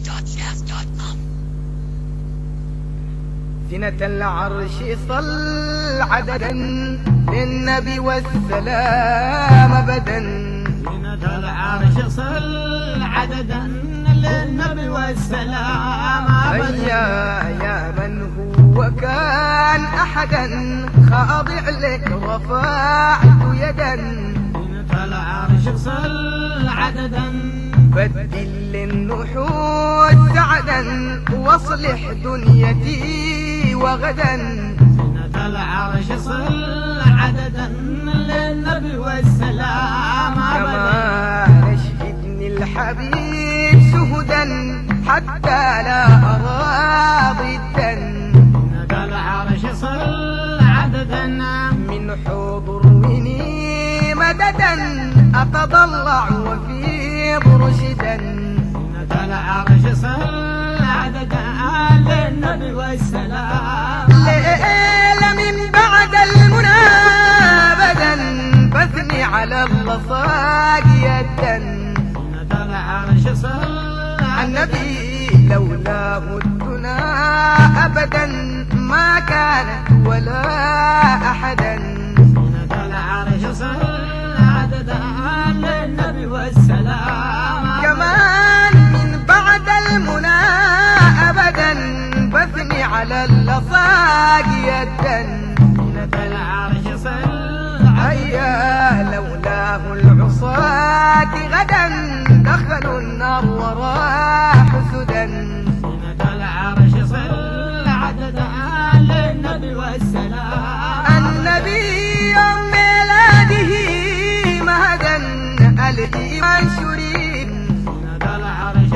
زينة العرش صل عددا للنبي والسلام أبدا. زينة العرش صل عددا للنبي والسلام أبدا. يا من هو كان أحدا خاضع لك رفعت يدا. زينة العرش صل عددا بدل للنحوس سعدا واصلح دنيتي وغدا. زينة العرش صل عددا للنبي والسلام أبدا. كما نشهدني الحبيب شهدا حتى لا أرى ضدا. زينة العرش صل عددا من حضورني مددا أتضلع وفي برشدا. زينة العرش صل عددا للنبي والسلام. ليلة من بعد المنى أبدا بثني على اللصاق يدا. زينة العرش صل النبي لولاه الدنا أبدا ما كانت ولا أحدا. زينة العرش صل عددا للنبي والسلام. كمان من بعد المنى أبدا بثني على اللصاق يدا. زينة العرش صل هيا لولاه العصاة غدا دخلوا النار وراحوا سدا. زينة العرش صل عددا للنبي والسلام. النبي يوم ميلاده مهدا الإيمان شريف. زينة العرش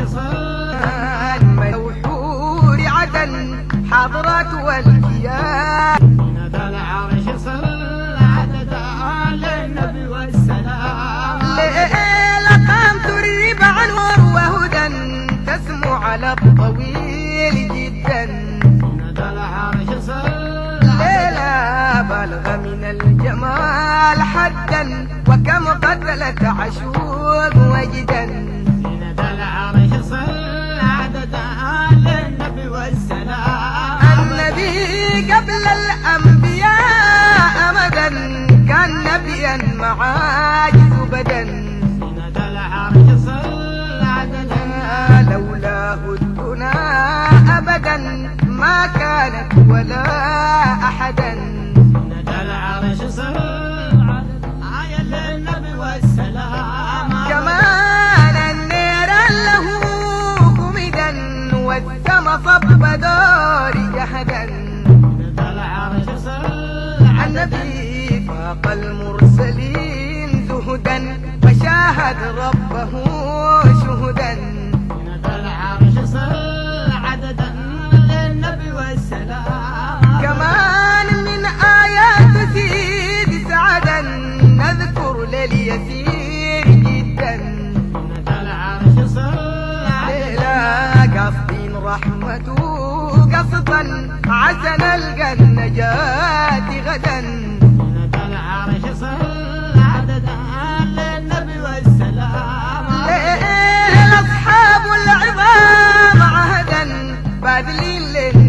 صل موحور عدا حضرة والكيان. زينة العرش صل عددا للنبي والسلام. ليلة قامت الربع نور وهدى تسمو على الطويل جدا. زينة العرش صل ليلة بلغ من الجمال حدا وكم قتلت عشوق وجدا. زينة العرش صل عددا للنبي والسلام. النبي قبل الأنبياء أمدا كان نبيا معاجز بدن. زينة العرش صل عددا لولاه الدنا أبدا ما كانت ولا أحدا. زينة العرش صل عددا للنبي والسلام. كمان النيران له كمدا والسما صب دار جهدا. زينة العرش صل النبي فاق المرسلين زهدا وشاهد ربه شهدا. زينة العرش صل عددا للنبي والسلام. كمان من آيات سيد سعدا نذكر لليسير جدا. زينة العرش صل ليلى عددا قصدين رحمته قصدا عسى نلقى النجاة غدا. زينة العرش صل عددا للنبي والسلام. ليلى أصحاب العظام عهدا باذلين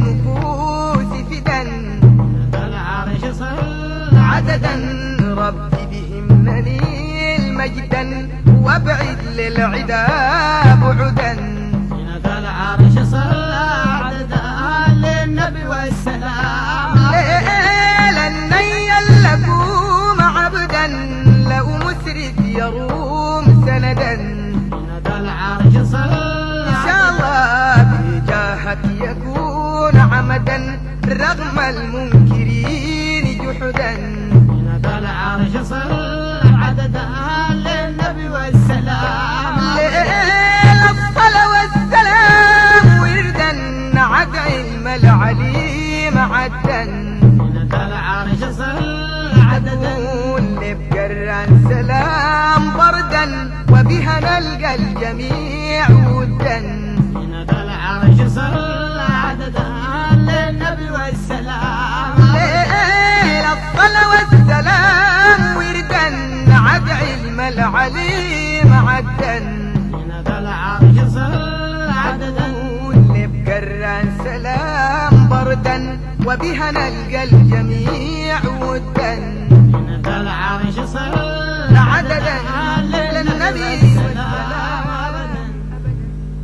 للنفوس فدا. زينة العرش صل عددا ربي بهم ننيل مجدا وابعد للعدا بعدا. زينة العرش صل عددا للنبي والسلام. ليلا نيا لكم عبدا لو مسرف يروم سندا. زينة العرش صل إن شاء الله بجاهك يكون عمدا رغم المنكرين جحدا. زينة العرش صل عددا للنبي والسلام. ليلة الصلاة والسلام وردا عد علم العليم عدا. زينة العرش صل عددا اللي بقران سلام بردا وبها نلقى الجميع ودا. زينة العرش صل عددا للنبي والسلام. ليلة الصلاة والسلام وردا عد علم العليم عدا. زينة العرش صل عددا السلام بردا وبها نلقى الجميع